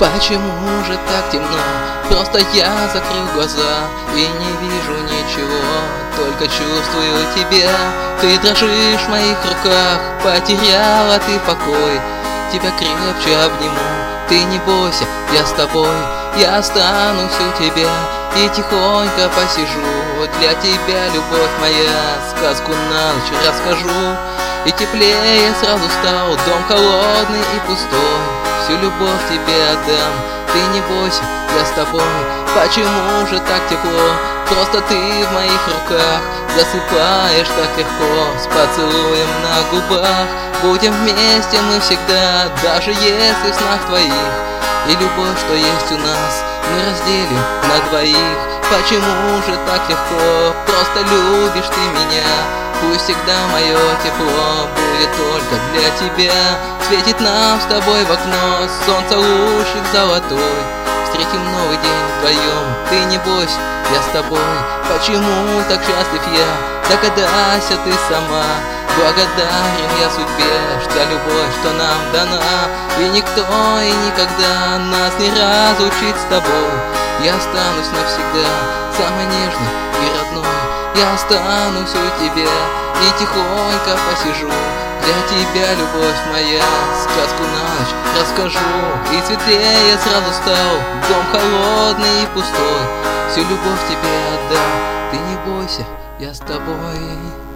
Почему же так темно? Просто я закрыл глаза и не вижу ничего, только чувствую тебя. Ты дрожишь в моих руках, потеряла ты покой. Тебя крепче обниму, ты не бойся, я с тобой. Я останусь у тебя и тихонько посижу. Для тебя, любовь моя, сказку на ночь расскажу. И теплее сразу стал дом холодный и пустой. Всю любовь тебе отдам, ты не бойся, я с тобой. Почему же так тепло? Просто ты в моих руках. Засыпаешь так легко, с поцелуем на губах. Будем вместе мы всегда, даже если в снах твоих. И любовь, что есть у нас, мы разделим на двоих. Почему же так легко? Просто любишь ты меня. Пусть всегда мое тепло будет только для тебя. Светит нам с тобой в окно солнце, лучик золотой. Встретим новый день вдвоем, ты не бойся, я с тобой. Почему так счастлив я? Догадайся ты сама. Благодарен я судьбе за любовь, что нам дана. И никто и никогда нас не разлучит с тобой. Я останусь навсегда, самый нежный и родной. Я останусь у тебя и тихонько посижу. Для тебя, любовь моя, сказку на ночь расскажу. И светлее сразу стал дом холодный и пустой. Всю любовь тебе отдам, ты не бойся, я с тобой.